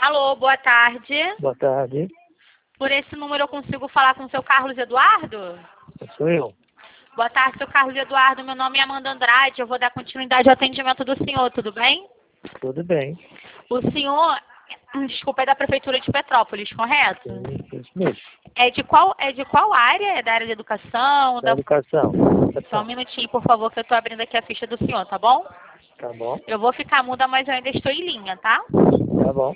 Alô, boa tarde. Boa tarde, Por esse número eu consigo falar com o seu Carlos Eduardo? sou eu. Boa tarde, seu Carlos Eduardo. Meu nome é Amanda Andrade. Eu vou dar continuidade ao atendimento do senhor, tudo bem? Tudo bem. O senhor, desculpa, é da Prefeitura de Petrópolis, correto? Isso mesmo. É de qual área? É da área de educação? Da educação. Só um minutinho, por favor, que eu estou abrindo aqui a ficha do senhor, tá bom? Tá bom? Eu vou ficar muda, mas eu ainda estou em linha, tá? Tá bom.